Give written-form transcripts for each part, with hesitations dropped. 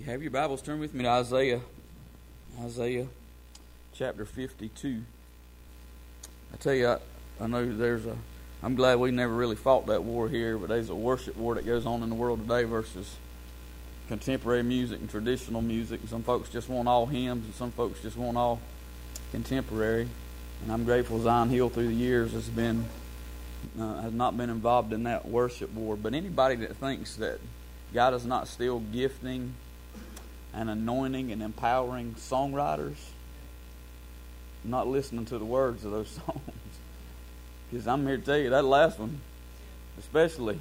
Have your Bibles, turn with me to Isaiah chapter 52. I tell you, I know I'm glad we never really fought that war here, but there's a worship war that goes on in the world today versus contemporary music and traditional music. Some folks just want all hymns, and some folks just want all contemporary. And I'm grateful Zion Hill through the years has not been involved in that worship war. But anybody that thinks that God is not still gifting and anointing and empowering songwriters, not listening to the words of those songs. Because I'm here to tell you, that last one especially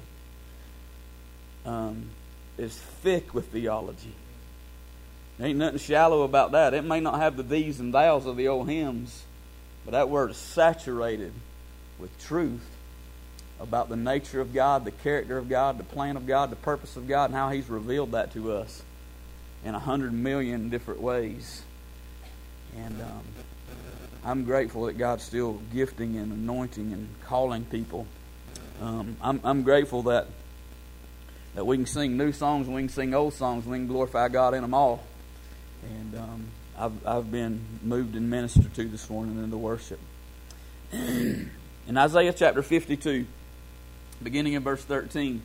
is thick with theology. There ain't nothing shallow about that. It may not have the these and thous of the old hymns, but that word is saturated with truth about the nature of God, the character of God, the plan of God, the purpose of God, and how He's revealed that to us in 100 million different ways. And I'm grateful that God's still gifting and anointing and calling people. I'm grateful that we can sing new songs and we can sing old songs and we can glorify God in them all. And I've been moved and ministered to this morning in the worship. In Isaiah chapter 52, beginning in verse 13,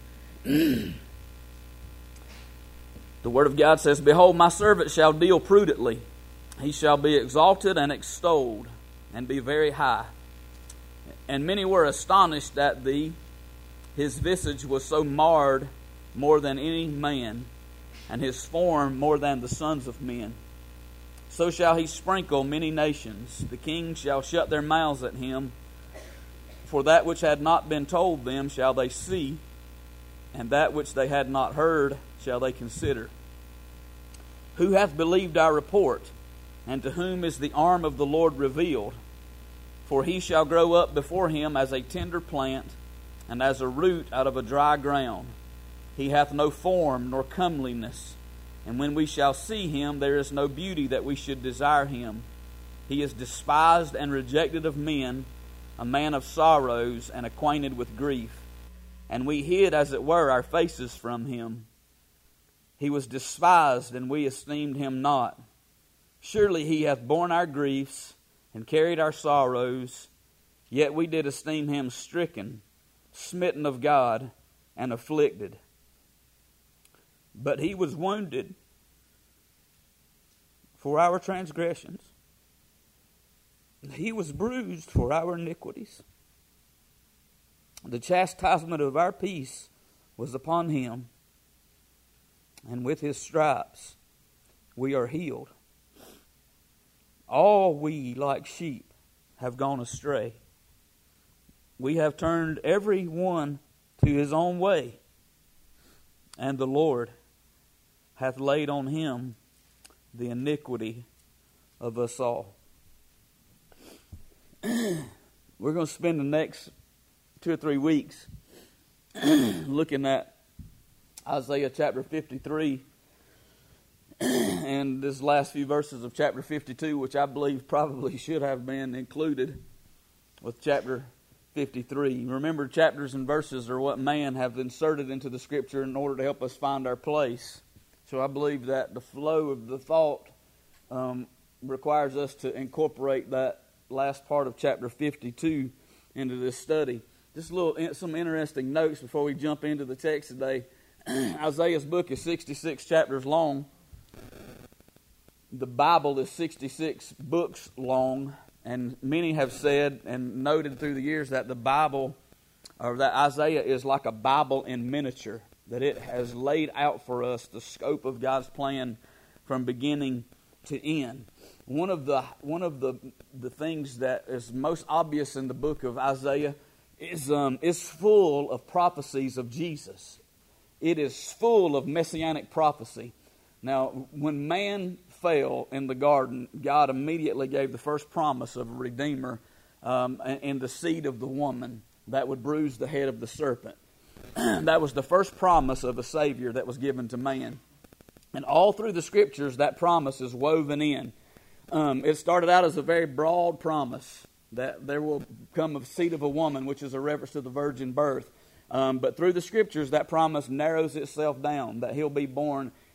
the Word of God says, "Behold, my servant shall deal prudently. He shall be exalted and extolled, and be very high. And many were astonished at thee. His visage was so marred more than any man, and his form more than the sons of men. So shall he sprinkle many nations. The kings shall shut their mouths at him. For that which had not been told them shall they see, and that which they had not heard shall they consider. Who hath believed our report? And to whom is the arm of the Lord revealed? For he shall grow up before him as a tender plant, and as a root out of a dry ground. He hath no form nor comeliness, and when we shall see him, there is no beauty that we should desire him. He is despised and rejected of men, a man of sorrows and acquainted with grief. And we hid, as it were, our faces from him. He was despised, and we esteemed him not. Surely he hath borne our griefs, and carried our sorrows. Yet we did esteem him stricken, smitten of God, and afflicted. But he was wounded for our transgressions. He was bruised for our iniquities. The chastisement of our peace was upon him, and with his stripes we are healed. All we like sheep have gone astray. We have turned every one to his own way, and the Lord hath laid on him the iniquity of us all." We're going to spend the next 2 or 3 weeks looking at Isaiah chapter 53 and this last few verses of chapter 52, which I believe probably should have been included with chapter 53. Remember, chapters and verses are what man have inserted into the Scripture in order to help us find our place. So I believe that the flow of the thought requires us to incorporate that last part of chapter 52 into this study. Just some interesting notes before we jump into the text today. Isaiah's book is 66 chapters long. The Bible is 66 books long, and many have said and noted through the years that the Bible, or that Isaiah is like a Bible in miniature, that it has laid out for us the scope of God's plan from beginning to end. One of the things that is most obvious in the book of Isaiah is full of prophecies of Jesus. It is full of messianic prophecy. Now, when man fell in the garden, God immediately gave the first promise of a Redeemer in the seed of the woman that would bruise the head of the serpent. That was the first promise of a Savior that was given to man. And all through the Scriptures, that promise is woven in. It started out as a very broad promise that there will come a seed of a woman, which is a reference to the virgin birth. But through the Scriptures, that promise narrows itself down, that he'll be born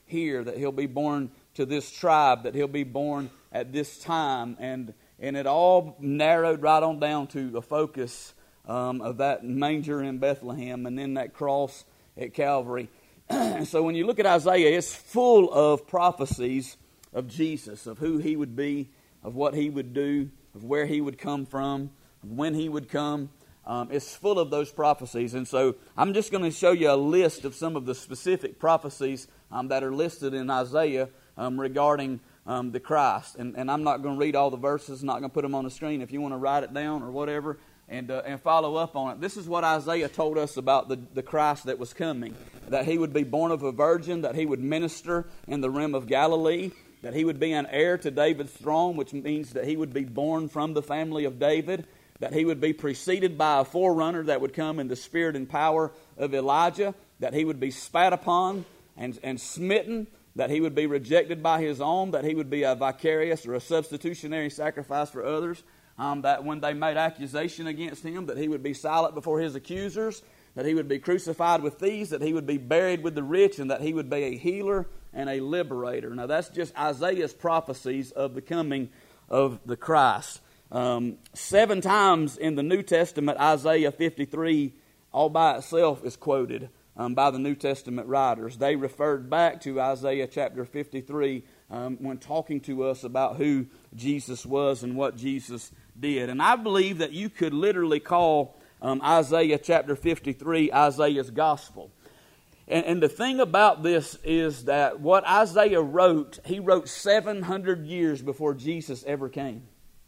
here, that he'll be born to this tribe, that he'll be born at this time. And it all narrowed right on down to the focus of that manger in Bethlehem and then that cross at Calvary. So when you look at Isaiah, it's full of prophecies of Jesus, of who he would be, of what he would do, of where he would come from, of when he would come. It's full of those prophecies. And so I'm just going to show you a list of some of the specific prophecies that are listed in Isaiah regarding the Christ. And I'm not going to read all the verses, not going to put them on the screen. If you want to write it down or whatever and follow up on it. This is what Isaiah told us about the Christ that was coming. That he would be born of a virgin, that he would minister in the rim of Galilee, that he would be an heir to David's throne, which means that he would be born from the family of David, that he would be preceded by a forerunner that would come in the spirit and power of Elijah, that he would be spat upon and smitten, that he would be rejected by his own, that he would be a vicarious or a substitutionary sacrifice for others, that when they made accusation against him, that he would be silent before his accusers, that he would be crucified with thieves, that he would be buried with the rich, and that he would be a healer and a liberator. Now that's just Isaiah's prophecies of the coming of the Christ. 7 times in the New Testament, Isaiah 53 all by itself is quoted by the New Testament writers. They referred back to Isaiah chapter 53 when talking to us about who Jesus was and what Jesus did. And I believe that you could literally call Isaiah chapter 53 Isaiah's gospel. And the thing about this is that what Isaiah wrote, he wrote 700 years before Jesus ever came.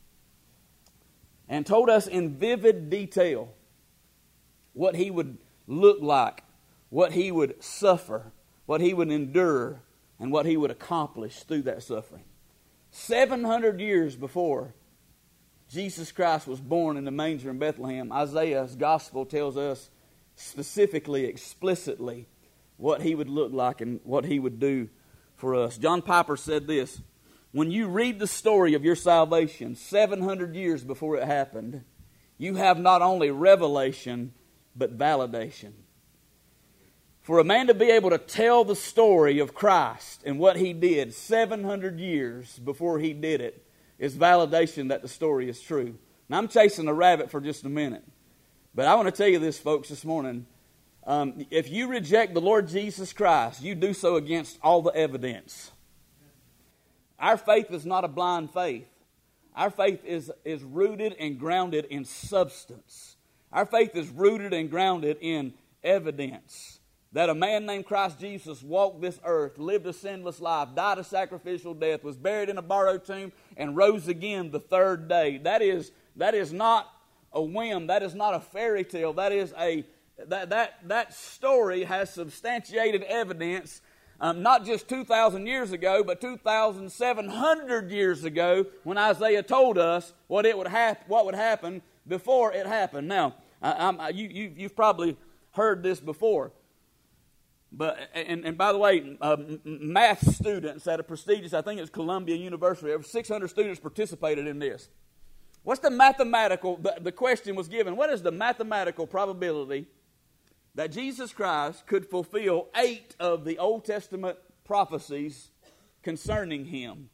And told us in vivid detail what he would look like, what he would suffer, what he would endure, and what he would accomplish through that suffering. 700 years before Jesus Christ was born in the manger in Bethlehem, Isaiah's gospel tells us specifically, explicitly, what he would look like and what he would do for us. John Piper said this: when you read the story of your salvation 700 years before it happened, you have not only revelation, but validation. For a man to be able to tell the story of Christ and what he did 700 years before he did it is validation that the story is true. Now I'm chasing a rabbit for just a minute, but I want to tell you this, folks, this morning. If you reject the Lord Jesus Christ, you do so against all the evidence. Our faith is not a blind faith. Our faith is rooted and grounded in substance. Our faith is rooted and grounded in evidence. That a man named Christ Jesus walked this earth, lived a sinless life, died a sacrificial death, was buried in a borrowed tomb, and rose again the third day. That is not a whim. That is not a fairy tale. That is that story has substantiated evidence, not just 2,000 years ago, but 2,700 years ago, when Isaiah told us what would happen before it happened. Now, you've probably heard this before, but and by the way, math students at a prestigious, I think it's Columbia University, over 600 students participated in this. What's the mathematical? The question was given: what is the mathematical probability that Jesus Christ could fulfill 8 of the Old Testament prophecies concerning him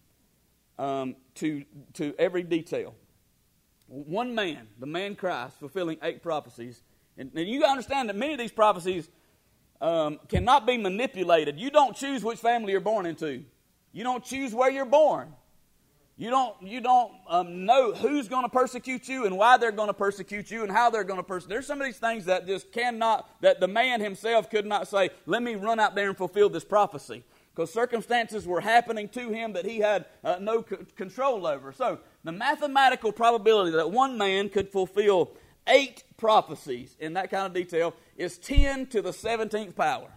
to every detail? One man, the man Christ, fulfilling 8 prophecies. And you understand that many of these prophecies cannot be manipulated. You don't choose which family you're born into. You don't choose where you're born. You don't know who's going to persecute you and why they're going to persecute you and how they're going to persecute. There's some of these things that just cannot, that the man himself could not say, let me run out there and fulfill this prophecy. Because circumstances were happening to him that he had no control over. So the mathematical probability that one man could fulfill 8 prophecies in that kind of detail is 10 to the 17th power.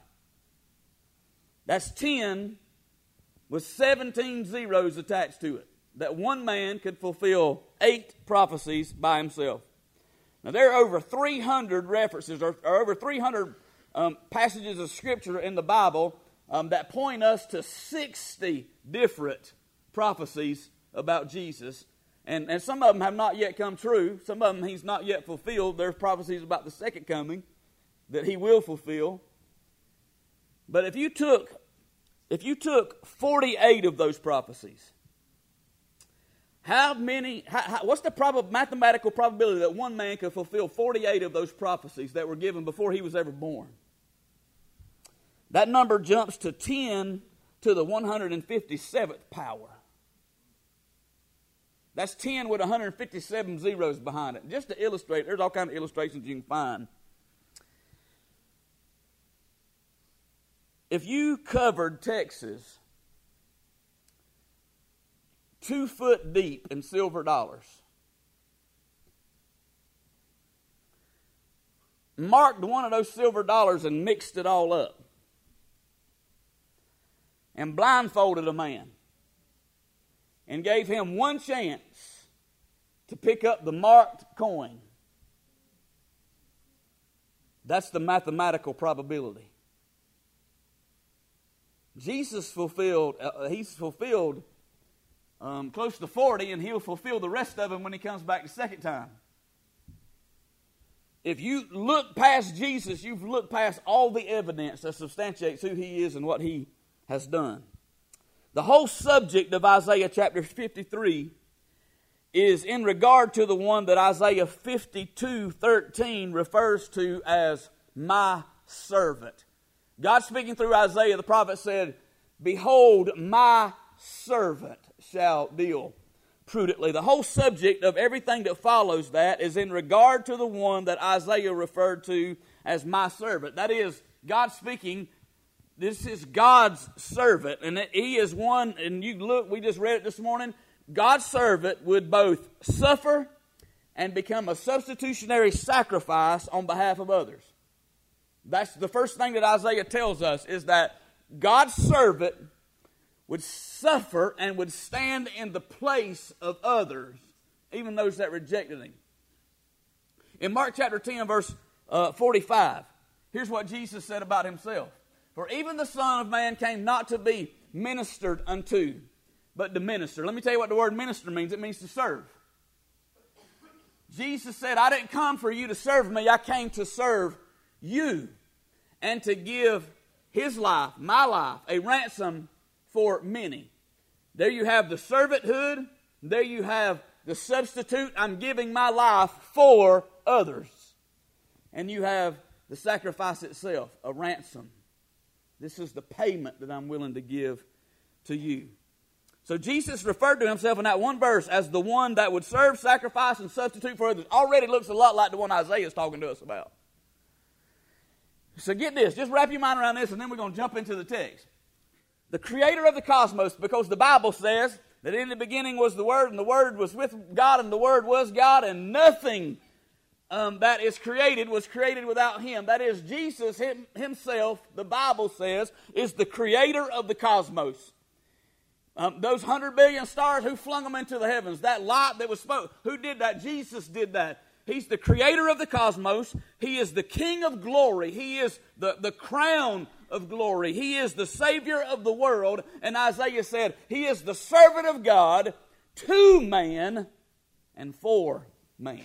That's 10 with 17 zeros attached to it. That one man could fulfill 8 prophecies by himself. Now there are over 300 references, or over 300 passages of Scripture in the Bible that point us to 60 different prophecies about Jesus. And some of them have not yet come true. Some of them he's not yet fulfilled. There's prophecies about the second coming that he will fulfill. But if you took If you took 48 of those prophecies, what's the mathematical probability that one man could fulfill 48 of those prophecies that were given before he was ever born? That number jumps to 10 to the 157th power. That's 10 with 157 zeros behind it. Just to illustrate, there's all kinds of illustrations you can find. If you covered Texas 2 foot deep in silver dollars, marked one of those silver dollars and mixed it all up, and blindfolded a man, and gave him one chance to pick up the marked coin, that's the mathematical probability. Jesus fulfilled, he's fulfilled close to 40, and he'll fulfill the rest of them when he comes back the second time. If you look past Jesus, you've looked past all the evidence that substantiates who he is and what he has done. The whole subject of Isaiah chapter 53 is in regard to the one that Isaiah 52:13 refers to as my servant. God speaking through Isaiah, the prophet said, "Behold, my servant shall deal prudently." The whole subject of everything that follows that is in regard to the one that Isaiah referred to as my servant. That is, God speaking, this is God's servant, and he is one, and you look, we just read it this morning, God's servant would both suffer and become a substitutionary sacrifice on behalf of others. That's the first thing that Isaiah tells us, is that God's servant would suffer and would stand in the place of others, even those that rejected him. In Mark chapter 10, verse 45, here's what Jesus said about himself. "For even the Son of Man came not to be ministered unto, but to minister." Let me tell you what the word minister means. It means to serve. Jesus said, "I didn't come for you to serve me. I came to serve you and to give his life, my life, a ransom for many." There you have the servanthood. There you have the substitute. I'm giving my life for others. And you have the sacrifice itself, a ransom. This is the payment that I'm willing to give to you. So Jesus referred to himself in that one verse as the one that would serve, sacrifice, and substitute for others. Already looks a lot like the one Isaiah is talking to us about. So get this, just wrap your mind around this, and then we're going to jump into the text. The creator of the cosmos, because the Bible says that in the beginning was the Word, and the Word was with God, and the Word was God, and nothing that is created was created without him. That is, Jesus himself, the Bible says, is the creator of the cosmos. Those 100 billion stars, who flung them into the heavens? That light that was spoke, who did that? Jesus did that. He's the creator of the cosmos. He is the King of glory. He is the crown of glory. He is the Savior of the world. And Isaiah said, he is the servant of God to man and for man.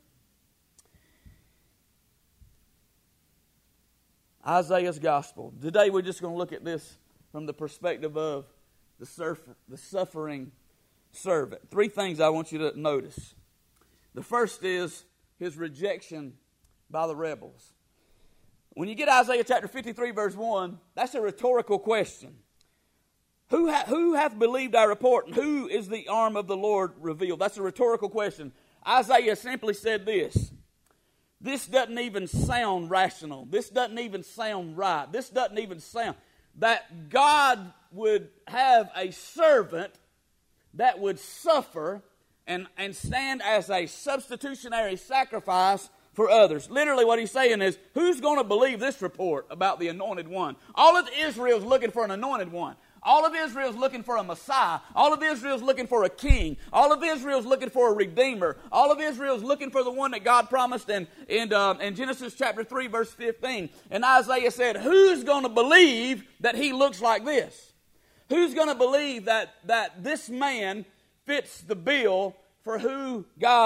Isaiah's gospel. Today we're just going to look at this from the perspective of the suffering servant. 3 things I want you to notice. The first is his rejection by the rebels. When you get Isaiah chapter 53 verse 1, that's a rhetorical question. Who hath believed our report, and who is the arm of the Lord revealed? That's a rhetorical question. Isaiah simply said this. This doesn't even sound rational. This doesn't even sound right. This doesn't even sound that God would have a servant that would suffer and stand as a substitutionary sacrifice for others. Literally what he's saying is, who's going to believe this report about the anointed one? All of Israel is looking for an anointed one. All of Israel is looking for a Messiah. All of Israel is looking for a king. All of Israel is looking for a redeemer. All of Israel is looking for the one that God promised in Genesis chapter 3 verse 15. And Isaiah said, who's going to believe that he looks like this? Who's going to believe that this man fits the bill for who God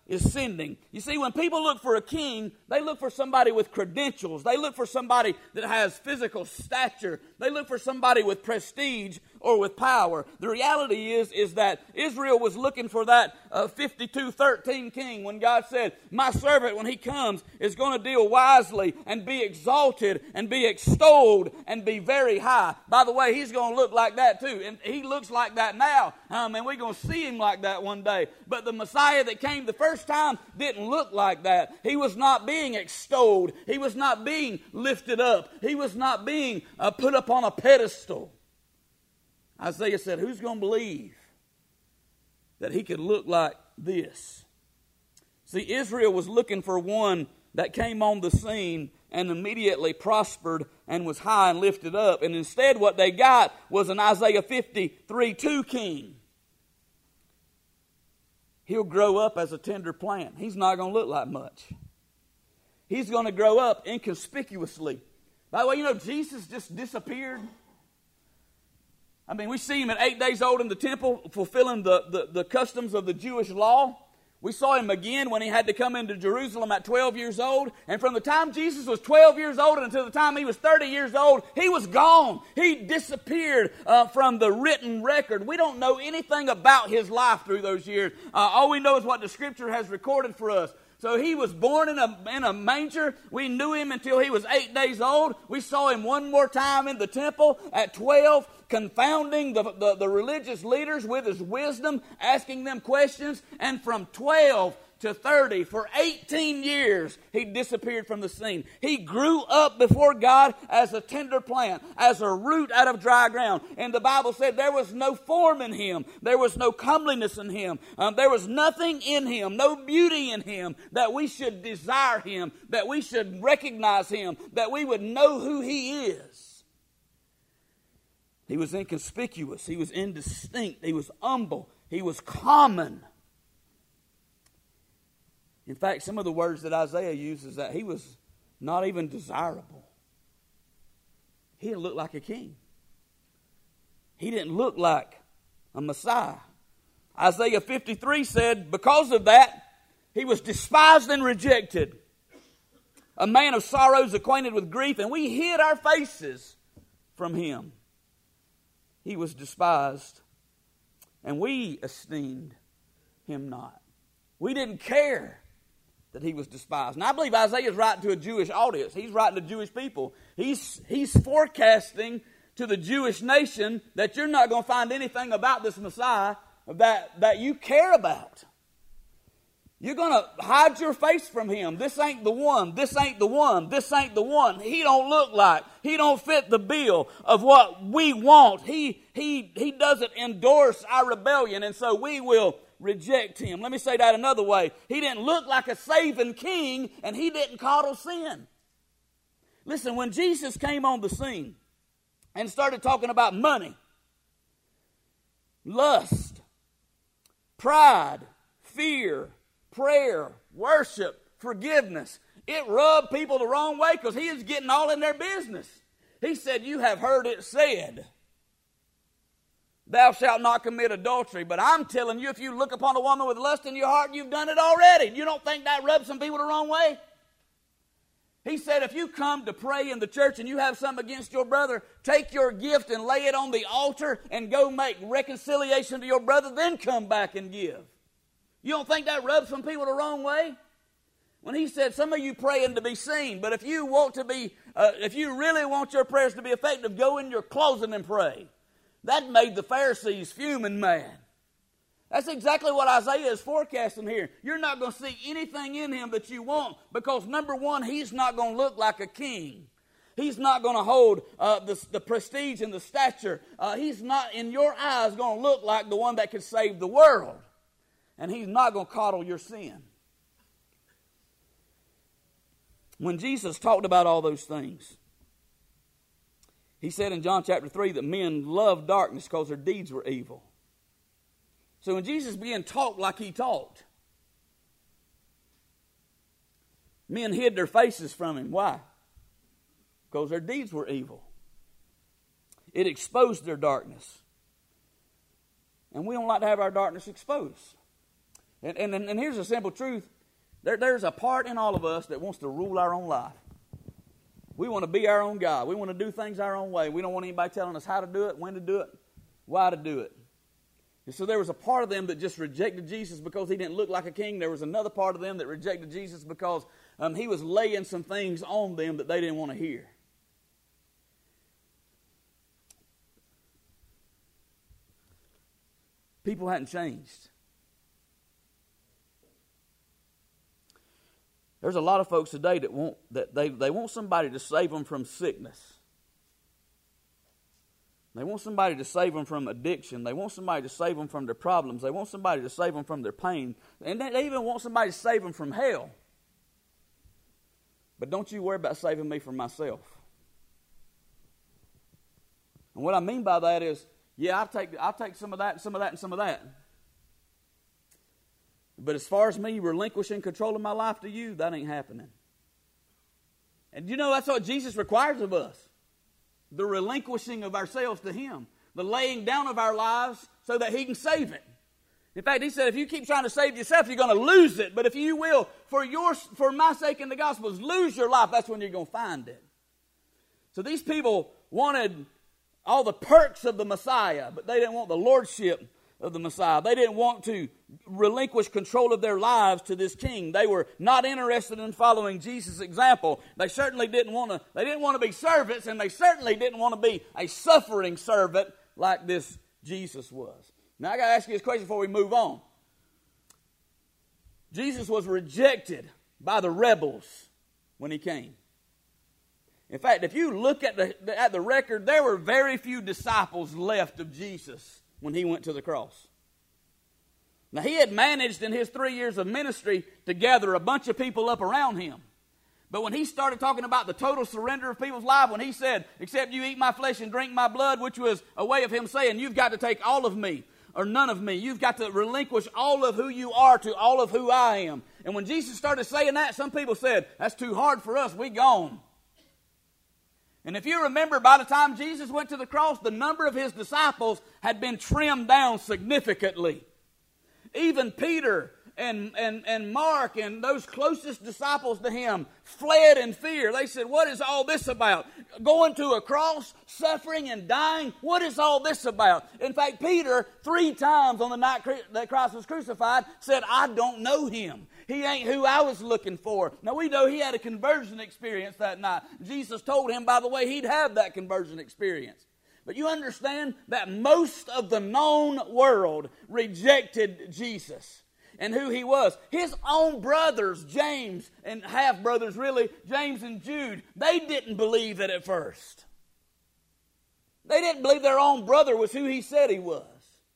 is sending. You see, when people look for a king, they look for somebody with credentials. They look for somebody that has physical stature. They look for somebody with prestige or with power. The reality is that Israel was looking for that 52:13 king when God said, my servant, when he comes, is going to deal wisely and be exalted and be extolled and be very high. By the way, he's going to look like that too. And he looks like that now. And we're going to see him like that one day. But the Messiah that came the first time didn't look like that. He was not being extolled. He was not being lifted up. He was not being put up on a pedestal. Isaiah said, who's going to believe that he could look like this? See, Israel was looking for one that came on the scene and immediately prospered and was high and lifted up. And instead what they got was an Isaiah 53:2 king. He'll grow up as a tender plant. He's not going to look like much. He's going to grow up inconspicuously. By the way, you know, Jesus just disappeared. I mean, we see him at 8 days old in the temple fulfilling the customs of the Jewish law. We saw him again when he had to come into Jerusalem at 12 years old. And from the time Jesus was 12 years old until the time he was 30 years old, he was gone. He disappeared from the written record. We don't know anything about his life through those years. All we know is what the Scripture has recorded for us. So he was born in a manger. We knew him until he was 8 days old. We saw him one more time in the temple at 12, confounding the religious leaders with his wisdom, asking them questions. And from 12 to 30, for 18 years, he disappeared from the scene. He grew up before God as a tender plant, as a root out of dry ground. And the Bible said there was no form in him. There was no comeliness in him. There was nothing in him, no beauty in him, that we should desire him, that we should recognize him, that we would know who he is. He was inconspicuous. He was indistinct. He was humble. He was common. In fact, some of the words that Isaiah uses, that he was not even desirable. He didn't look like a king. He didn't look like a Messiah. Isaiah 53 said, because of that, he was despised and rejected. A man of sorrows, acquainted with grief, and we hid our faces from him. He was despised, and we esteemed him not. We didn't care that he was despised. And I believe Isaiah is writing to a Jewish audience. He's writing to Jewish people. He's forecasting to the Jewish nation that you're not going to find anything about this Messiah that you care about. You're going to hide your face from him. This ain't the one. This ain't the one. This ain't the one. He don't look like. He don't fit the bill of what we want. He doesn't endorse our rebellion, and so we will reject him. Let me say that another way. He didn't look like a saving king, and he didn't coddle sin. Listen, when Jesus came on the scene and started talking about money, lust, pride, fear, prayer, worship, forgiveness, it rubbed people the wrong way because he is getting all in their business. He said, you have heard it said, thou shalt not commit adultery. But I'm telling you, if you look upon a woman with lust in your heart, you've done it already. You don't think that rubs some people the wrong way? He said, if you come to pray in the church and you have something against your brother, take your gift and lay it on the altar and go make reconciliation to your brother, then come back and give. You don't think that rubs some people the wrong way? When he said, some of you praying to be seen, but if you want to be, if you really want your prayers to be effective, go in your closet and pray. That made the Pharisees fuming mad. That's exactly what Isaiah is forecasting here. You're not going to see anything in him that you want because, number one, he's not going to look like a king. He's not going to hold the prestige and the stature. He's not, in your eyes, going to look like the one that could save the world. And he's not going to coddle your sin. When Jesus talked about all those things, he said in John chapter 3 that men loved darkness because their deeds were evil. So when Jesus began to talk like he talked, men hid their faces from him. Why? Because their deeds were evil. It exposed their darkness. And we don't like to have our darkness exposed. And here's a simple truth. There's a part in all of us that wants to rule our own life. We want to be our own God. We want to do things our own way. We don't want anybody telling us how to do it, when to do it, why to do it. And so there was a part of them that just rejected Jesus because he didn't look like a king. There was another part of them that rejected Jesus because he was laying some things on them that they didn't want to hear. People hadn't changed. There's a lot of folks today that they want somebody to save them from sickness. They want somebody to save them from addiction. They want somebody to save them from their problems. They want somebody to save them from their pain. And they even want somebody to save them from hell. But don't you worry about saving me from myself. And what I mean by that is, yeah, I'll take some of that, and some of that, and some of that. But as far as me relinquishing control of my life to you, that ain't happening. And you know, that's what Jesus requires of us. The relinquishing of ourselves to Him. The laying down of our lives so that He can save it. In fact, He said, if you keep trying to save yourself, you're going to lose it. But if you will, for my sake in the Gospels, lose your life, that's when you're going to find it. So these people wanted all the perks of the Messiah, but they didn't want the lordship of the Messiah. They didn't want to relinquish control of their lives to this king. They were not interested in following Jesus' example. They certainly didn't want to be servants, and they certainly didn't want to be a suffering servant like this Jesus was. Now I got to ask you this question before we move on. Jesus was rejected by the rebels when He came. In fact, if you look at the record, there were very few disciples left of Jesus when He went to the cross. Now, He had managed in His 3 years of ministry to gather a bunch of people up around Him. But when He started talking about the total surrender of people's life, when He said, except you eat my flesh and drink my blood, which was a way of Him saying, you've got to take all of me or none of me. You've got to relinquish all of who you are to all of who I am. And when Jesus started saying that, some people said, that's too hard for us, we gone. And if you remember, by the time Jesus went to the cross, the number of His disciples had been trimmed down significantly. Even Peter and Mark and those closest disciples to Him fled in fear. They said, what is all this about? Going to a cross, suffering and dying? What is all this about? In fact, Peter, 3 times on the night that Christ was crucified, said, I don't know Him. He ain't who I was looking for. Now, we know he had a conversion experience that night. Jesus told him, by the way, he'd have that conversion experience. But you understand that most of the known world rejected Jesus and who He was. His own brothers, James, and half-brothers really, James and Jude, they didn't believe it at first. They didn't believe their own brother was who he said he was.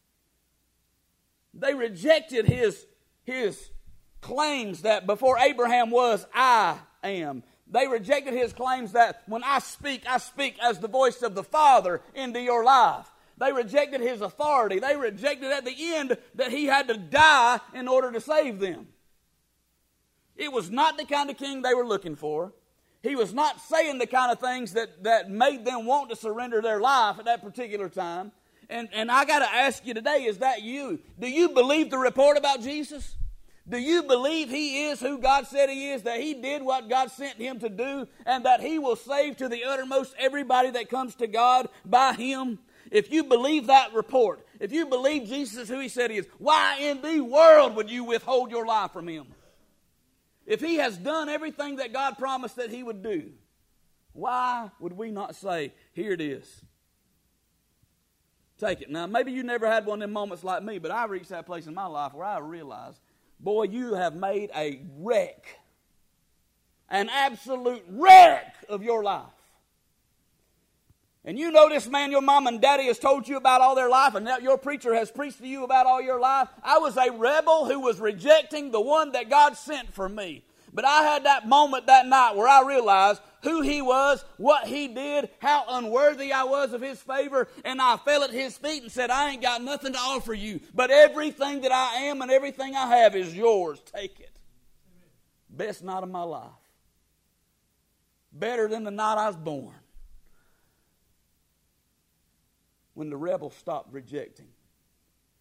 They rejected his claims that before Abraham was, I am. They rejected His claims that when I speak as the voice of the Father into your life. They rejected His authority. They rejected at the end that He had to die in order to save them. It was not the kind of king they were looking for. He was not saying the kind of things that made them want to surrender their life at that particular time. And I got to ask you today, is that you? Do you believe the report about Jesus? Do you believe He is who God said He is, that He did what God sent Him to do, and that He will save to the uttermost everybody that comes to God by Him? If you believe that report, if you believe Jesus is who He said He is, why in the world would you withhold your life from Him? If He has done everything that God promised that He would do, why would we not say, here it is? Take it. Now, maybe you never had one of them moments like me, but I reached that place in my life where I realized, boy, you have made a wreck, an absolute wreck of your life. And you know this man your mom and daddy has told you about all their life, and now your preacher has preached to you about all your life. I was a rebel who was rejecting the one that God sent for me. But I had that moment that night where I realized who He was, what He did, how unworthy I was of His favor, and I fell at His feet and said, I ain't got nothing to offer you, but everything that I am and everything I have is yours. Take it. Best night of my life. Better than the night I was born. When the rebels stopped rejecting.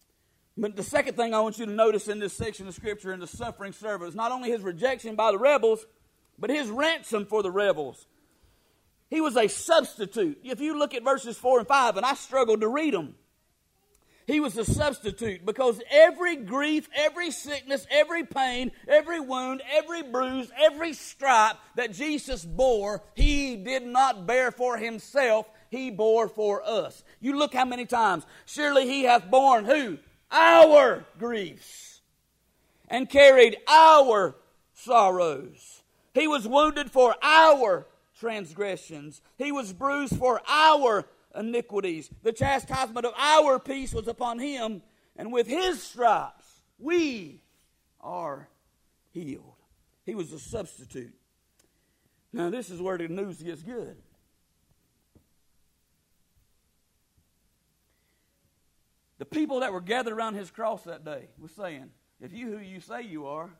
But the second thing I want you to notice in this section of Scripture in the suffering servant is not only his rejection by the rebels, but his ransom for the rebels. He was a substitute. If you look at verses 4 and 5, and I struggled to read them, he was a substitute because every grief, every sickness, every pain, every wound, every bruise, every stripe that Jesus bore, he did not bear for himself, he bore for us. You look how many times. Surely he hath borne who? Our griefs and carried our sorrows. He was wounded for our transgressions. He was bruised for our iniquities. The chastisement of our peace was upon him, and with his stripes we are healed. He was a substitute. Now this is where the news gets good. The people that were gathered around his cross that day were saying, if you who you say you are,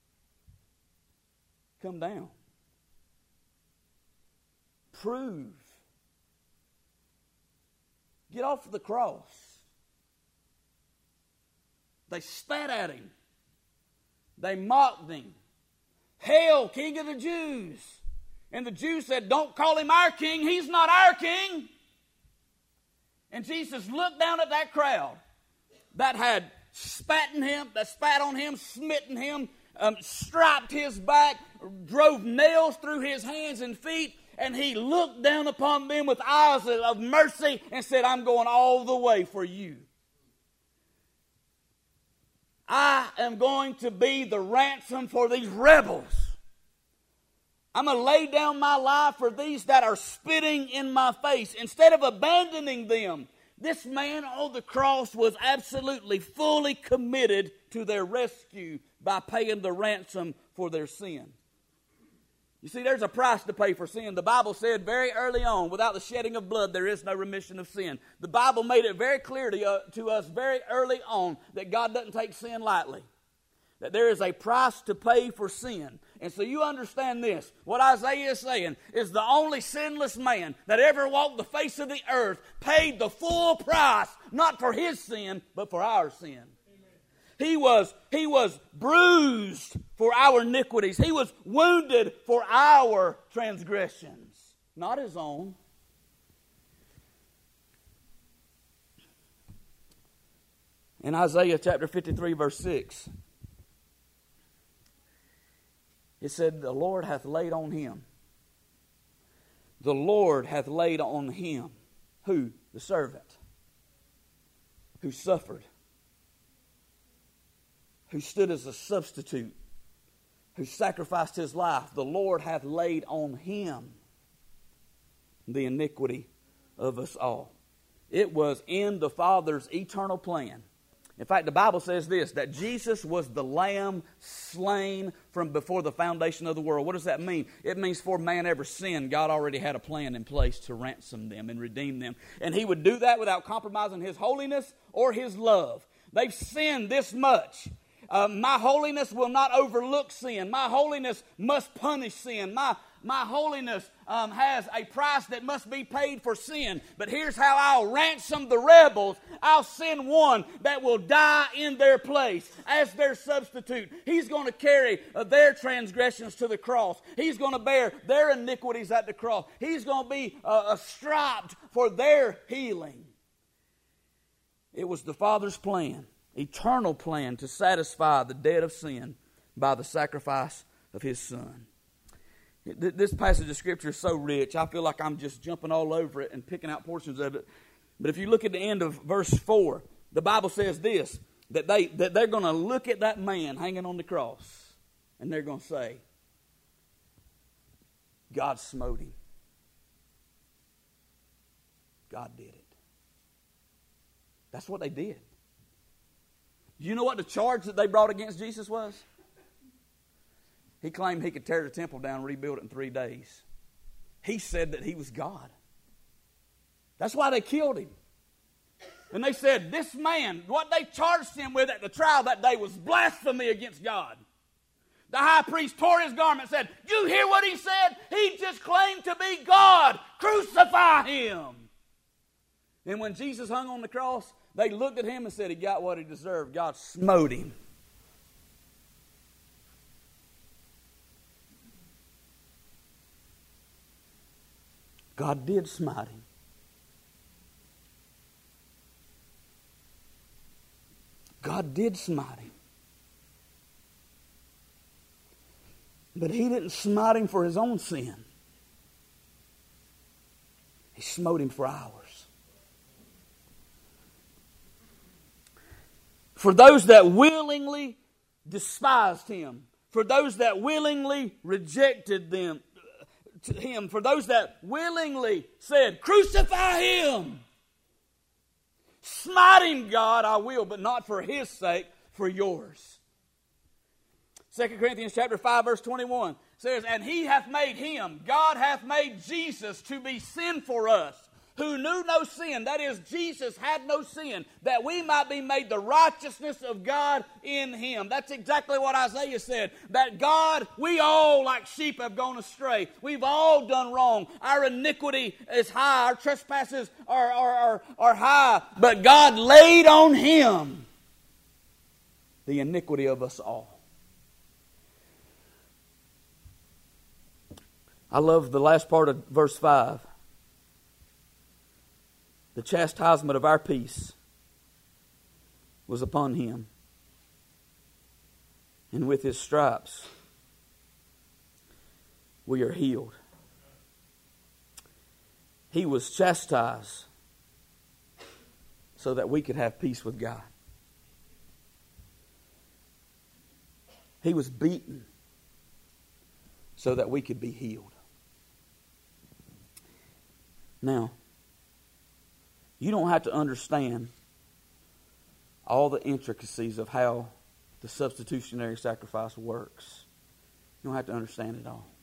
come down. Prove. Get off the cross. They spat at him. They mocked him. Hail, King of the Jews. And the Jews said, don't call him our king. He's not our king. And Jesus looked down at that crowd that had spat on him, smitten him, striped his back, drove nails through his hands and feet, and he looked down upon them with eyes of mercy and said, I'm going all the way for you. I am going to be the ransom for these rebels. I'm going to lay down my life for these that are spitting in my face. Instead of abandoning them, this man on the cross was absolutely fully committed to their rescue by paying the ransom for their sin. You see, there's a price to pay for sin. The Bible said very early on, without the shedding of blood, there is no remission of sin. The Bible made it very clear to us very early on that God doesn't take sin lightly. That there is a price to pay for sin. And so you understand this. What Isaiah is saying is the only sinless man that ever walked the face of the earth paid the full price, not for his sin, but for our sin. He was bruised for our iniquities. He was wounded for our transgressions, not his own. In Isaiah chapter 53, verse 6, it said, the Lord hath laid on him. The Lord hath laid on him. Who? The servant. Who suffered. Who stood as a substitute. Who sacrificed his life. The Lord hath laid on him the iniquity of us all. It was in the Father's eternal plan. In fact, the Bible says this, that Jesus was the Lamb slain from before the foundation of the world. What does that mean? It means before man ever sinned, God already had a plan in place to ransom them and redeem them. And he would do that without compromising his holiness or his love. They've sinned this much. My holiness will not overlook sin. My holiness must punish sin. My holiness has a price that must be paid for sin. But here's how I'll ransom the rebels. I'll send one that will die in their place as their substitute. He's going to carry their transgressions to the cross. He's going to bear their iniquities at the cross. He's going to be striped for their healing. It was the Father's plan, eternal plan, to satisfy the debt of sin by the sacrifice of his Son. This passage of Scripture is so rich, I feel like I'm just jumping all over it and picking out portions of it. But if you look at the end of verse 4, the Bible says this, that they're going to look at that man hanging on the cross, and they're going to say, God smote him. God did it. That's what they did. You know what the charge that they brought against Jesus was? He claimed he could tear the temple down and rebuild it in 3 days. He said that he was God. That's why they killed him. And they said, this man, what they charged him with at the trial that day was blasphemy against God. The high priest tore his garment and said, you hear what he said? He just claimed to be God. Crucify him. And when Jesus hung on the cross, they looked at him and said he got what he deserved. God smote him. God did smite him. God did smite him. But he didn't smite him for his own sin. He smote him for ours. For those that willingly despised him, for those that willingly rejected him, for those that willingly said, crucify him. Smite him, God, I will, but not for his sake, for yours. 2 Corinthians chapter 5, verse 21 says, and he hath made him, God hath made Jesus to be sin for us, who knew no sin, that is, Jesus had no sin, that we might be made the righteousness of God in him. That's exactly what Isaiah said, that God, we all like sheep have gone astray. We've all done wrong. Our iniquity is high. Our trespasses are high. But God laid on him the iniquity of us all. I love the last part of verse 5. The chastisement of our peace was upon him. And with his stripes, we are healed. He was chastised so that we could have peace with God. He was beaten so that we could be healed. Now, you don't have to understand all the intricacies of how the substitutionary sacrifice works. You don't have to understand it all.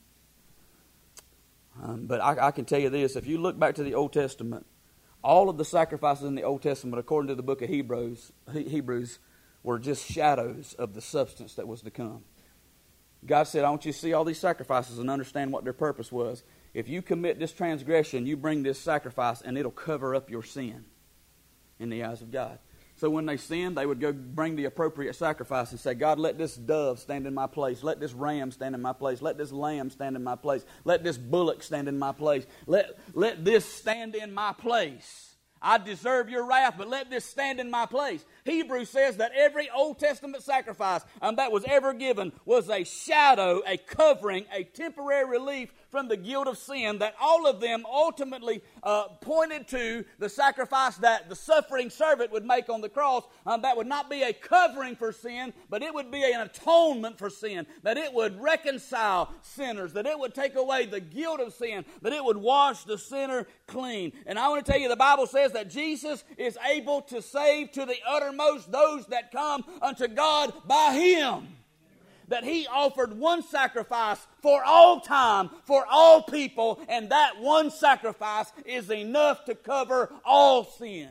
But I can tell you this. If you look back to the Old Testament, all of the sacrifices in the Old Testament, according to the book of Hebrews, were just shadows of the substance that was to come. God said, I want you to see all these sacrifices and understand what their purpose was. If you commit this transgression, you bring this sacrifice and it'll cover up your sin in the eyes of God. So when they sinned, they would go bring the appropriate sacrifice and say, God, let this dove stand in my place. Let this ram stand in my place. Let this lamb stand in my place. Let this bullock stand in my place. Let this stand in my place. I deserve your wrath, but let this stand in my place. Hebrews says that every Old Testament sacrifice that was ever given was a shadow, a covering, a temporary relief from the guilt of sin, that all of them ultimately pointed to the sacrifice that the suffering servant would make on the cross. That would not be a covering for sin, but it would be an atonement for sin, that it would reconcile sinners, that it would take away the guilt of sin, that it would wash the sinner clean. And I want to tell you, the Bible says that Jesus is able to save to the uttermost those that come unto God by him. That he offered one sacrifice for all time, for all people, and that one sacrifice is enough to cover all sin.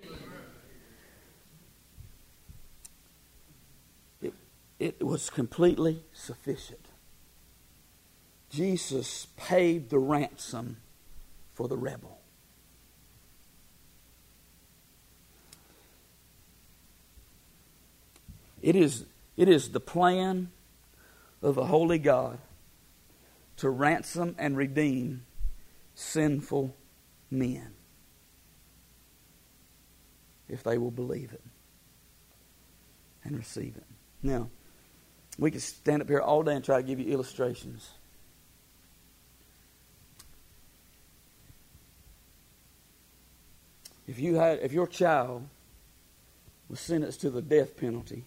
It was completely sufficient. Jesus paid the ransom for the rebel. It is the plan of a holy God to ransom and redeem sinful men, if they will believe it and receive it. Now, we could stand up here all day and try to give you illustrations. If your child was sentenced to the death penalty,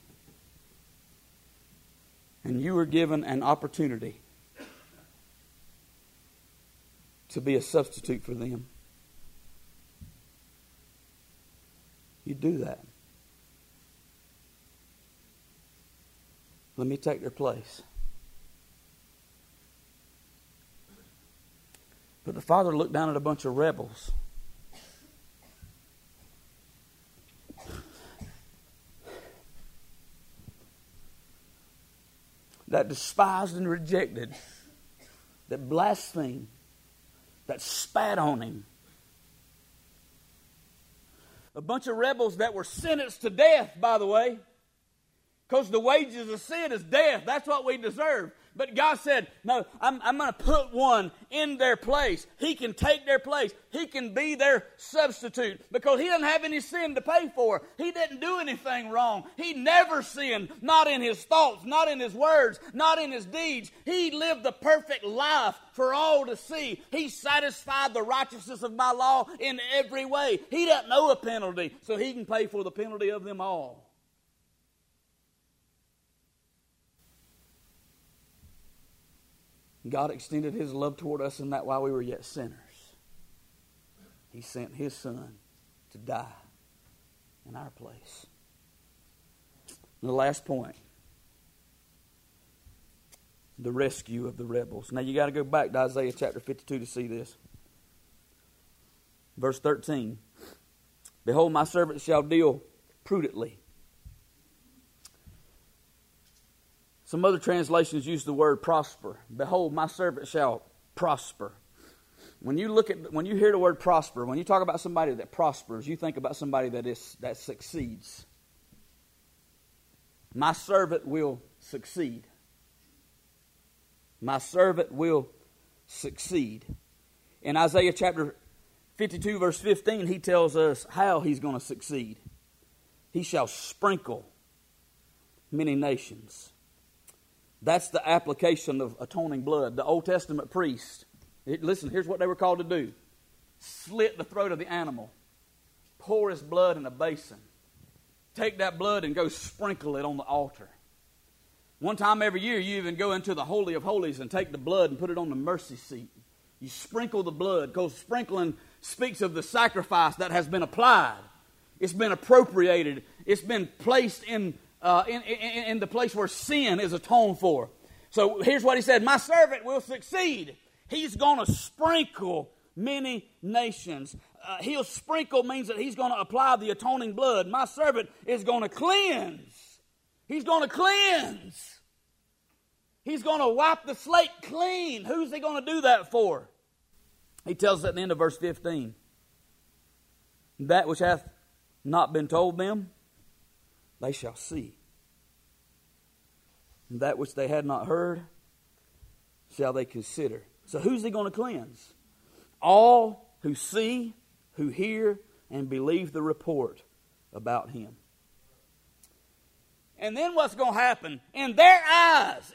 and you were given an opportunity to be a substitute for them, you'd do that. Let me take their place. But the Father looked down at a bunch of rebels. That despised and rejected, that blasphemed, that spat on him. A bunch of rebels that were sentenced to death, by the way. Because the wages of sin is death. That's what we deserve. But God said, no, I'm going to put one in their place. He can take their place. He can be their substitute. Because he doesn't have any sin to pay for. He didn't do anything wrong. He never sinned. Not in his thoughts, not in his words, not in his deeds. He lived the perfect life for all to see. He satisfied the righteousness of my law in every way. He doesn't know a penalty, so he can pay for the penalty of them all. God extended his love toward us in that while we were yet sinners, he sent his Son to die in our place. And the last point, the rescue of the rebels. Now you got to go back to Isaiah chapter 52 to see this. Verse 13. Behold, my servant shall deal prudently. Some other translations use the word prosper. Behold, my servant shall prosper. When you hear the word prosper, when you talk about somebody that prospers, you think about somebody that succeeds. My servant will succeed. My servant will succeed. In Isaiah chapter 52 verse 15, he tells us how he's going to succeed. He shall sprinkle many nations. That's the application of atoning blood. The Old Testament priest, listen, here's what they were called to do. Slit the throat of the animal. Pour his blood in a basin. Take that blood and go sprinkle it on the altar. One time every year you even go into the Holy of Holies and take the blood and put it on the mercy seat. You sprinkle the blood because sprinkling speaks of the sacrifice that has been applied. It's been appropriated. It's been placed in the place where sin is atoned for. So here's what he said. My servant will succeed. He's going to sprinkle many nations. He'll sprinkle means that he's going to apply the atoning blood. My servant is going to cleanse. He's going to cleanse. He's going to wipe the slate clean. Who's he going to do that for? He tells us at the end of verse 15. That which hath not been told them, they shall see. And that which they had not heard, shall they consider. So who's he going to cleanse? All who see, who hear, and believe the report about him. And then what's going to happen? In the eyes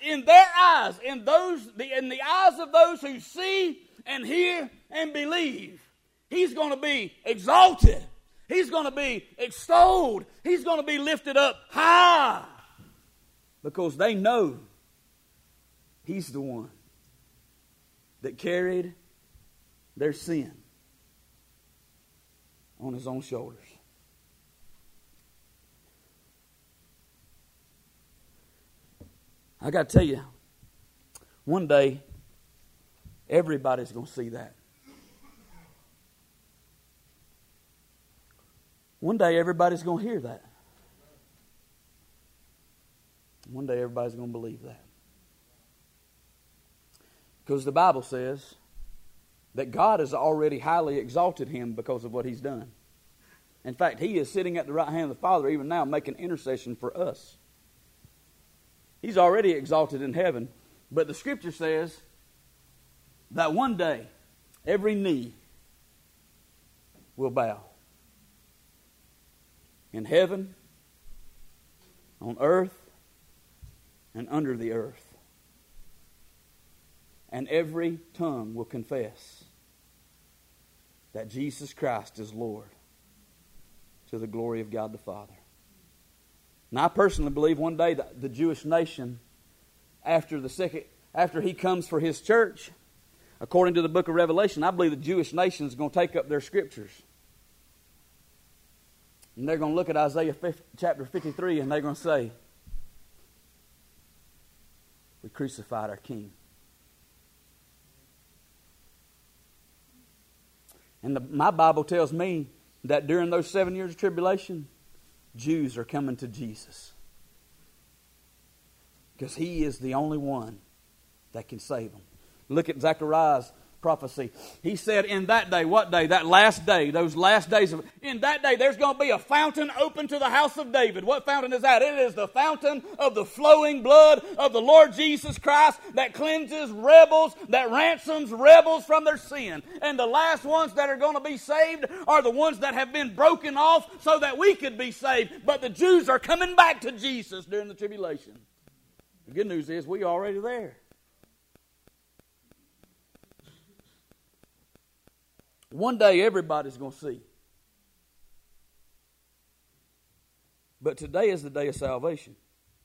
of those who see and hear and believe, he's going to be exalted. He's going to be extolled. He's going to be lifted up high. Because they know he's the one that carried their sin on his own shoulders. I got to tell you, one day, everybody's going to see that. One day, everybody's going to hear that. One day, everybody's going to believe that. Because the Bible says that God has already highly exalted him because of what he's done. In fact, he is sitting at the right hand of the Father even now making intercession for us. He's already exalted in heaven. But the Scripture says that one day every knee will bow. In heaven, on earth, and under the earth. And every tongue will confess that Jesus Christ is Lord, to the glory of God the Father. Now, I personally believe one day that the Jewish nation, after he comes for his church, according to the book of Revelation, I believe the Jewish nation is going to take up their scriptures. And they're going to look at Isaiah chapter 53 and they're going to say, we crucified our King. And my Bible tells me that during those 7 years of tribulation, Jews are coming to Jesus. Because he is the only one that can save them. Look at Zechariah's prophecy. He said, in that day, what day? That last day, those last days. In that day, there's going to be a fountain open to the house of David. What fountain is that? It is the fountain of the flowing blood of the Lord Jesus Christ that cleanses rebels, that ransoms rebels from their sin. And the last ones that are going to be saved are the ones that have been broken off so that we could be saved. But the Jews are coming back to Jesus during the tribulation. The good news is we're already there. One day everybody's going to see. But today is the day of salvation.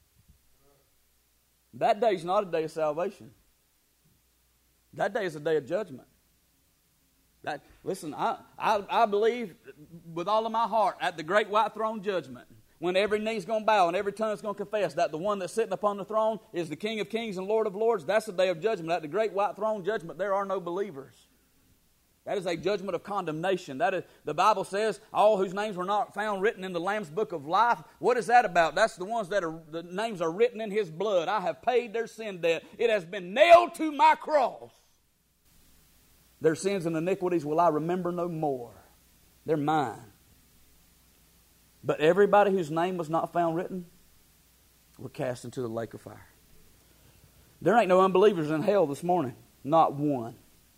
That day is not a day of salvation. That day is a day of judgment. Listen, I believe with all of my heart at the great white throne judgment, when every knee's going to bow and every tongue's going to confess that the one that's sitting upon the throne is the King of kings and Lord of lords, that's the day of judgment. At the great white throne judgment, there are no believers. That is a judgment of condemnation. That is, the Bible says, all whose names were not found written in the Lamb's book of life. What is that about? That's the ones that the names are written in His blood. I have paid their sin debt. It has been nailed to my cross. Their sins and iniquities will I remember no more. They're mine. But everybody whose name was not found written were cast into the lake of fire. There ain't no unbelievers in hell this morning. Not one.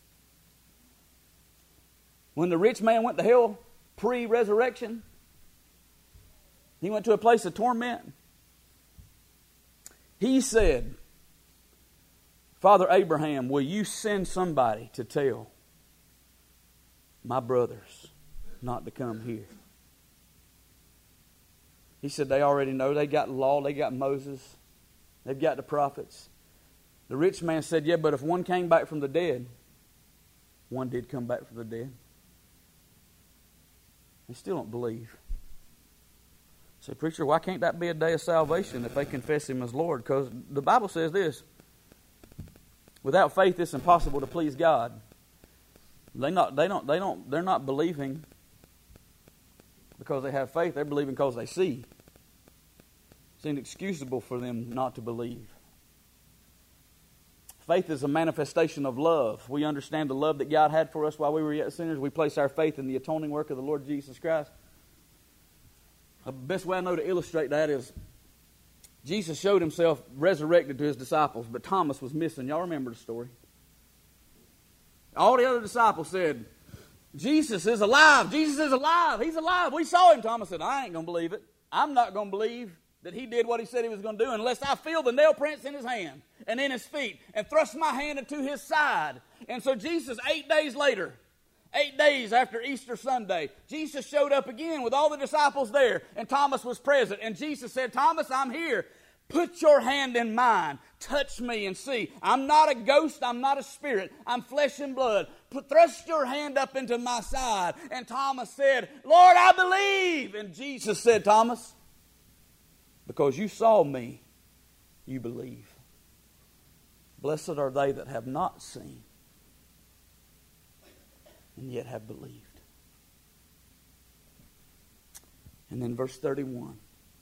When the rich man went to hell pre-resurrection, he went to a place of torment. He said, Father Abraham, will you send somebody to tell my brothers not to come here? He said they already know. They got law. They got Moses. They've got the prophets. The rich man said, yeah, but if one came back from the dead, one did come back from the dead. They still don't believe. Say, preacher, why can't that be a day of salvation if they confess Him as Lord? Because the Bible says this: without faith, it's impossible to please God. They're not believing because they have faith. They're believing because they see. It's inexcusable for them not to believe. Faith is a manifestation of love. We understand the love that God had for us while we were yet sinners. We place our faith in the atoning work of the Lord Jesus Christ. The best way I know to illustrate that is Jesus showed Himself resurrected to His disciples, but Thomas was missing. Y'all remember the story? All the other disciples said, Jesus is alive. Jesus is alive. He's alive. We saw Him. Thomas said, I ain't going to believe it. I'm not going to believe that He did what He said He was going to do unless I feel the nail prints in His hand and in His feet and thrust my hand into His side. And so Jesus, 8 days later, 8 days after Easter Sunday, Jesus showed up again with all the disciples there, and Thomas was present. And Jesus said, Thomas, I'm here. Put your hand in mine. Touch me and see. I'm not a ghost. I'm not a spirit. I'm flesh and blood. Thrust your hand up into my side. And Thomas said, Lord, I believe. And Jesus said, Thomas, because you saw me, you believe. Blessed are they that have not seen and yet have believed. And then verse 31.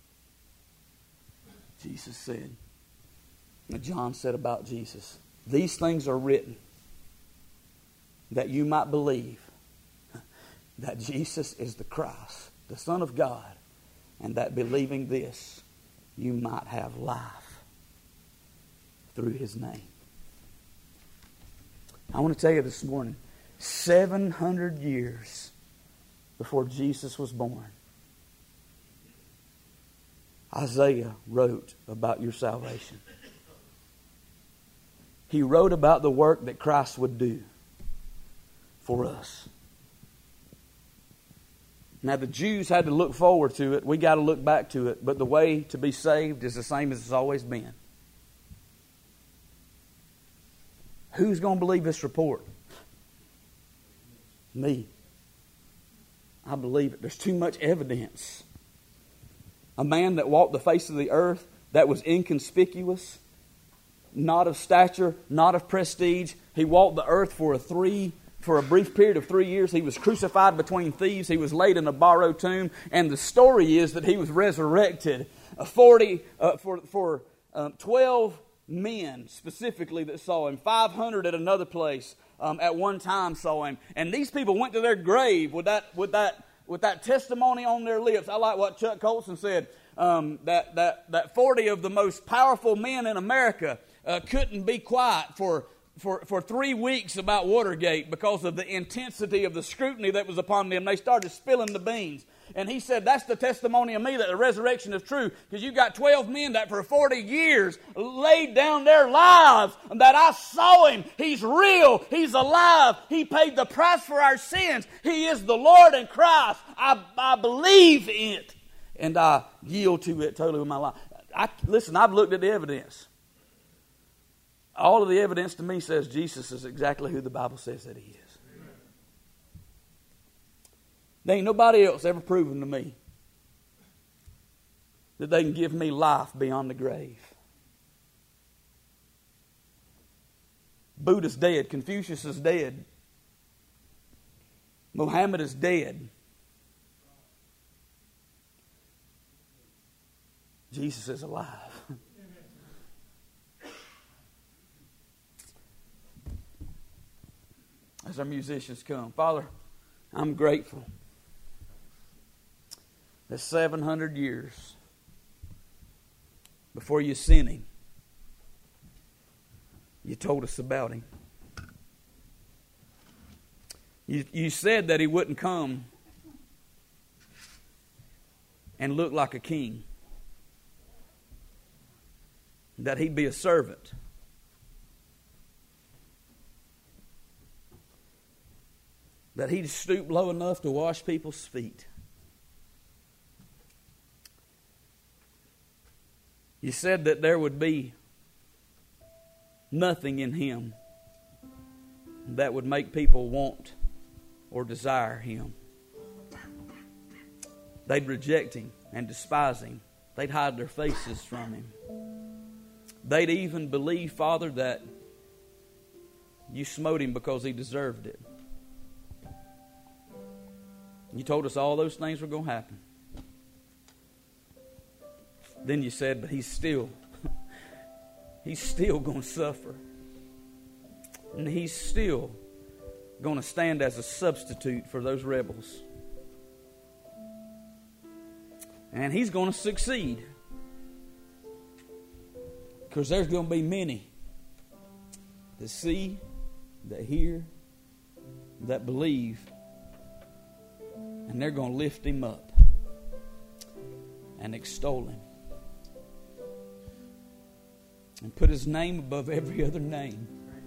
Jesus said, John said about Jesus, these things are written that you might believe that Jesus is the Christ, the Son of God, and that believing this, you might have life through His name. I want to tell you this morning, 700 years before Jesus was born, Isaiah wrote about your salvation. He wrote about the work that Christ would do for us. Now the Jews had to look forward to it. We got to look back to it. But the way to be saved is the same as it's always been. Who's going to believe this report? Me. I believe it. There's too much evidence. A man that walked the face of the earth, that was inconspicuous, not of stature, not of prestige. He walked the earth for a brief period of 3 years. He was crucified between thieves. He was laid in a borrowed tomb. And the story is that he was resurrected. 12 men specifically that saw him. 500 at another place. at one time saw him. And these people went to their grave with that testimony on their lips. I like what Chuck Colson said, that 40 of the most powerful men in America couldn't be quiet for 3 weeks about Watergate because of the intensity of the scrutiny that was upon them. They started spilling the beans. And he said, that's the testimony of me that the resurrection is true. Because you got 12 men that for 40 years laid down their lives. And that I saw him. He's real. He's alive. He paid the price for our sins. He is the Lord and Christ. I believe in it. And I yield to it totally with my life. Listen, I've looked at the evidence. All of the evidence to me says Jesus is exactly who the Bible says that he is. There ain't nobody else ever proven to me that they can give me life beyond the grave. Buddha's dead. Confucius is dead. Muhammad is dead. Jesus is alive. As our musicians come, Father, I'm grateful that 700 years before you sent him, you told us about him. You said that he wouldn't come and look like a king, that he'd be a servant. That he'd stoop low enough to wash people's feet. You said that there would be nothing in him that would make people want or desire him. They'd reject him and despise him. They'd hide their faces from him. They'd even believe, Father, that you smote him because he deserved it. You told us all those things were going to happen. Then you said, but he's still going to suffer. And he's still going to stand as a substitute for those rebels. And he's going to succeed. Because there's going to be many that see, that hear, that believe. And they're going to lift him up and extol him. And put his name above every other name.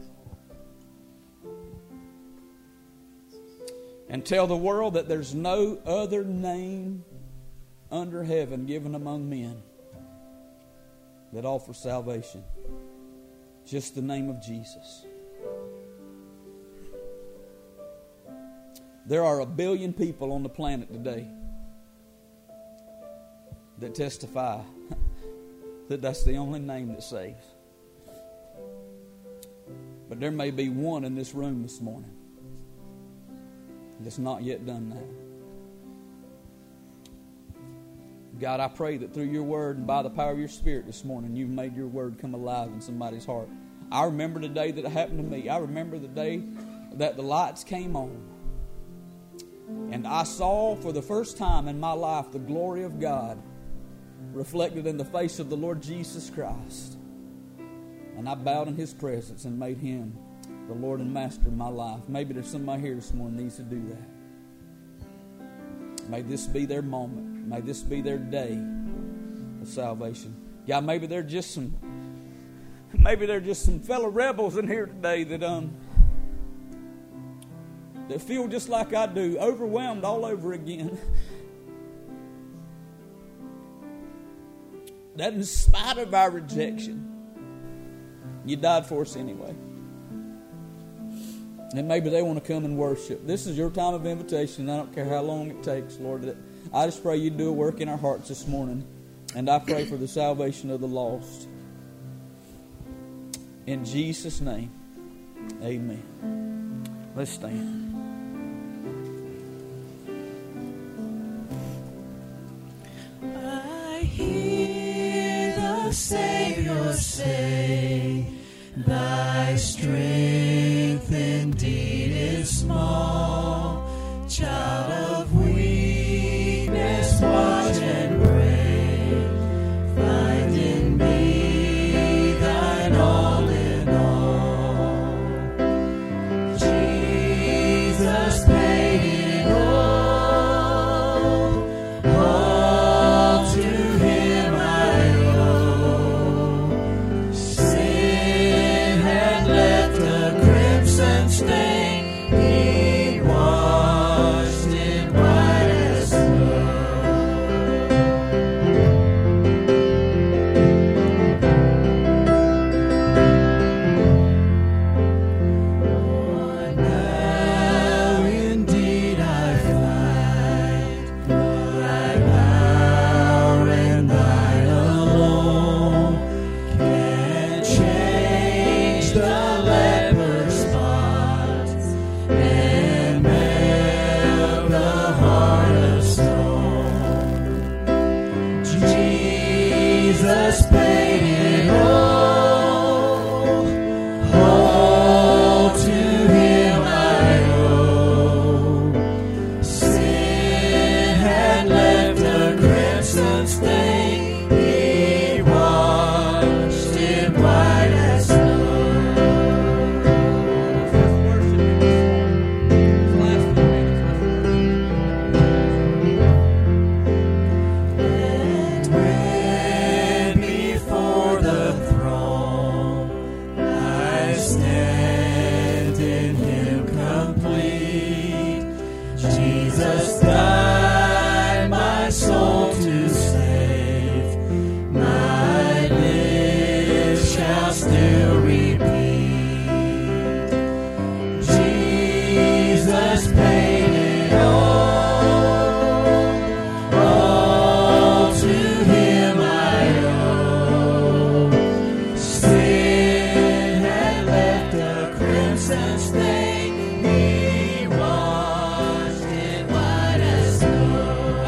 And tell the world that there's no other name under heaven given among men that offers salvation. Just the name of Jesus. There are 1 billion people on the planet today that testify that that's the only name that saves. But there may be one in this room this morning that's not yet done that. God, I pray that through your word and by the power of your Spirit this morning, you've made your word come alive in somebody's heart. I remember the day that it happened to me. I remember the day that the lights came on. And I saw for the first time in my life the glory of God reflected in the face of the Lord Jesus Christ. And I bowed in His presence and made Him the Lord and Master of my life. Maybe there's somebody here this morning needs to do that. May this be their moment. May this be their day of salvation. God, maybe they're just some fellow rebels in here today that feel just like I do, overwhelmed all over again. That in spite of our rejection, you died for us anyway. And maybe they want to come and worship. This is your time of invitation. I don't care how long it takes, Lord. I just pray you do a work in our hearts this morning. And I pray for the salvation of the lost. In Jesus' name, amen. Let's stand. I hear the Savior say, thy strength indeed small, child of weakness, watch and pray. Find in me thine all in all. Jesus paid it all. All to him I owe. Sin had left a crimson stain. He washed it white as snow. Now indeed I find thy power and thine alone can change the leper's spots and melt the heart of stone. Jesus paid it all. All to him I owe. Sin had left a crimson stain. He washed it white as snow. And when before the throne I stand in him complete, Jesus died my soul to save. My lips shall still repeat. Jesus paid it all to him I owe. Sin had left a crimson stain. He washed it white as snow.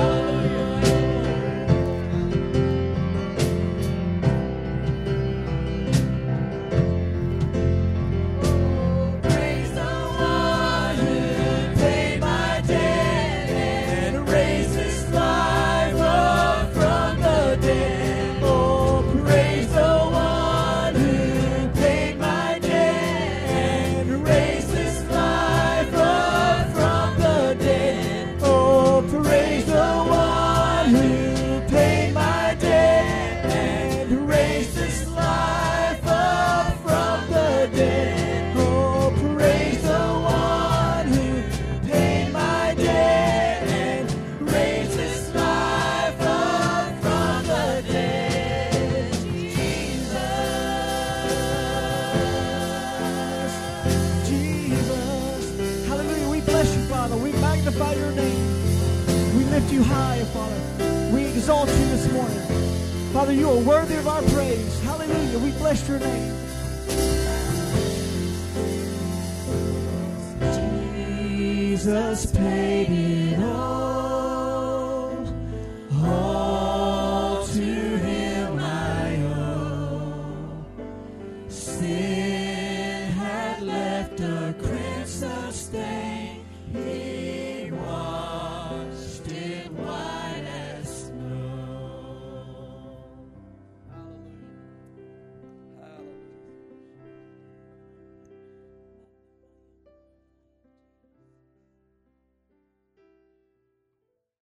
Praise the one who paid my debt and raised his life up from the dead. Oh, praise the one who paid my debt and raised his life up from the dead. Oh, praise the one who paid my debt and raised his life up from the dead. Oh, praise the one who paid my debt and raised his life up from the dead. Jesus. Hallelujah. We bless you, Father. We magnify your name. We lift you high, Father. We exalt you this morning. Father, you are worthy of our praise. Hallelujah. We bless your name. Jesus paid it all.